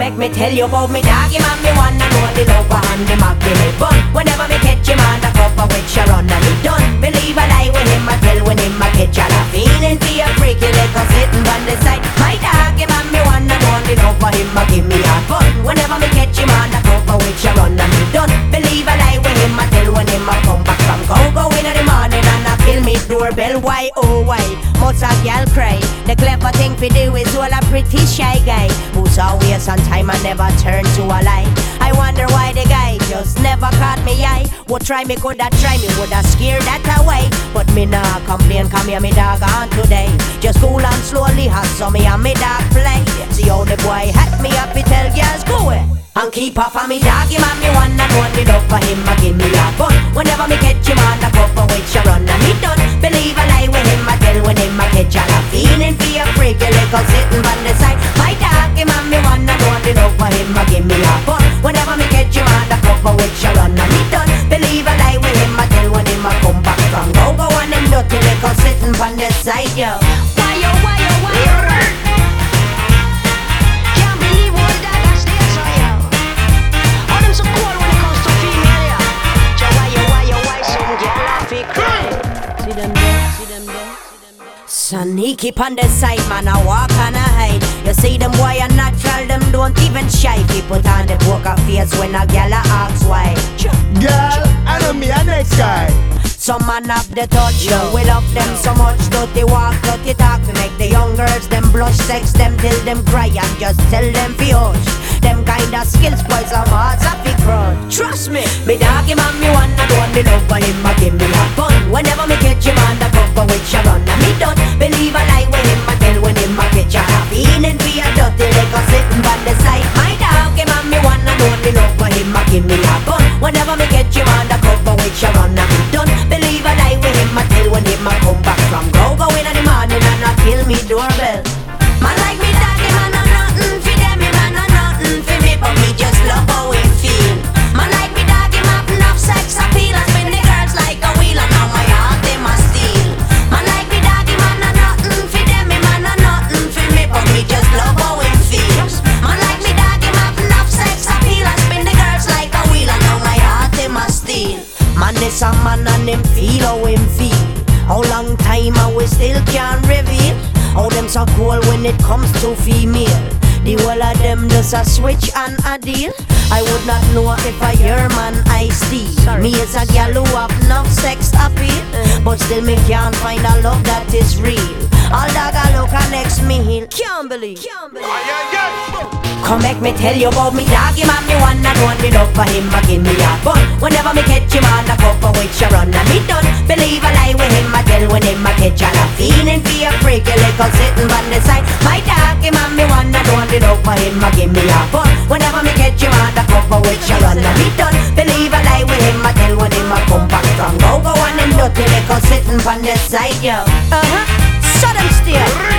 make me tell you about me doggy man. Me wanna know the love and the mag me bun. Whenever me catch him on the cover with Sharon and me done. Believe a lie when him a tell when him a catch all a feeling for a freaky little sitting on the side. My doggy man, me wanna know the love for him a give me a fun. Whenever me catch him on the cover with Sharon and me done. Believe a lie when him a tell when him a come back from go in the morning and a kill me doorbell. Why oh why? Most a girl cry. The clever thing fi do is all a pretty shy guy who's always on time and never turn to a lie. I wonder why the guy just never caught me eye. Would try me, coulda try me, woulda scared that away. But me nah complain, come here me dog on today. Just cool and slowly hustle me and me dog play. See how the boy hat me up, he tell girls go away. And keep off of me doggy man, me wanna know the love for him a give me a fun. Whenever me catch him on the cover with Sharon and me done. Believe a lie when him a tell when him a catch all a feeling for a freaky little sitting on the side. My doggy man, me wanna know the love for him a give me a fun. Whenever me catch him on the cover with Sharon and me done. Believe a lie when him a tell when him a come back from go on him dirty little sitting on the side, yo. Why yo, why yo, why yo? Can't believe all that I stay so yo. All them so cool when it comes to female yo. Why some girl a fi cry? See them there, see them there, see them there. Sneaky on the side, man, I walk and I hide. You see them boy are natural, them don't even shy. He put on the poker face when a gal a asks why. Girl, I know me a next guy. Some man have the touch, we love them so much. Dirty walk, dirty talk, we make the young girls them blush. Sex them till them cry and just tell them fi hush. Them kind of skills boys some hearts a fi crunch. Trust me, me doggy man, me wanna know the love for him a give me a fun. Whenever me catch him on the cover with Sharon and me done. Believe a lie when him a tell when him a catch a feeling for a dirty little sitting by the side. My doggy man, me wanna know the love for him a give me a fun. Whenever me catch him on the cover with Sharon and me done. Believe a lie when him a tell when him a come back from go in the morning and a kill me doorbell. Man like me doggy man, I'm nothing for them, me man, I'm nothing for me, but me just love how it feel. Man like me doggy man, enough sex appeal and spin the girls like a wheel and now my heart they must steal. Man like me doggy man, I'm nothing for them, me man, I'm nothing for me, but me just love how it feel. Man like me doggy man, enough sex appeal and spin the girls like a wheel and now my heart they must steal. Man is a man and him feel how him feel. How long time and we still can't reveal. How them so cool when it comes to female. The whole of them just a switch and a deal. I would not know if I hear man I steal. Me is a gal who have enough sex appeal, but still me can't find a love that is real. All dog a look and next me heel. Can't believe. Come make me tell you about me doggy man, me wanna know the love for him a give me a fun. Whenever me catch him on the cover with Sharon and me done. Believe a lie when him a tell when him a catch all a feeling for a freaky little sitting on the side. My doggy man, me wanna know the love for him a give me a fun. Whenever me catch him on the cover with Sharon and me done. Believe a lie when him a tell when him a come back from go on him dirty little sitting on the side, yo. So them still